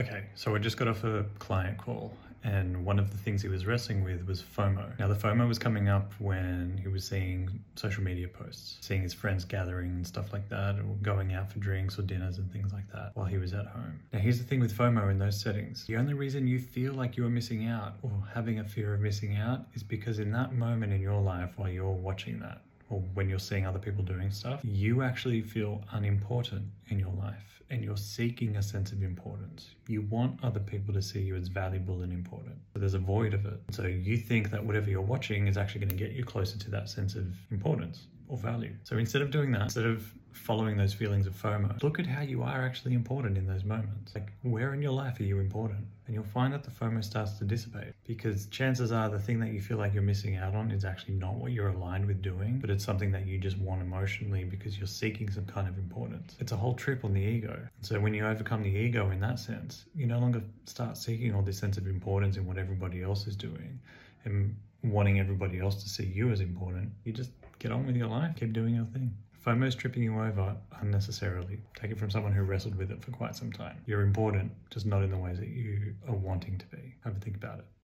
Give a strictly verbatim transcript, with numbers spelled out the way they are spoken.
Okay, so I just got off a client call, and one of the things he was wrestling with was FOMO. Now, the FOMO was coming up when he was seeing social media posts, seeing his friends gathering and stuff like that, or going out for drinks or dinners and things like that while he was at home. Now, here's the thing with FOMO in those settings. The only reason you feel like you are missing out or having a fear of missing out is because in that moment in your life while you're watching that, or when you're seeing other people doing stuff, you actually feel unimportant in your life and you're seeking a sense of importance. You want other people to see you as valuable and important. So there's a void of it. So you think that whatever you're watching is actually going to get you closer to that sense of importance or value. So instead of doing that, instead of following those feelings of FOMO, look at how you are actually important in those moments. Like, where in your life are you important? And you'll find that the FOMO starts to dissipate, because chances are the thing that you feel like you're missing out on is actually not what you're aligned with doing, but it's something that you just want emotionally because you're seeking some kind of importance. It's a whole trip on the ego. And so when you overcome the ego in that sense, you no longer start seeking all this sense of importance in what everybody else is doing and wanting everybody else to see you as important. You just get on with your life, keep doing your thing. FOMO is tripping you over unnecessarily. Take it from someone who wrestled with it for quite some time. You're important, just not in the ways that you are wanting to be. Have a think about it.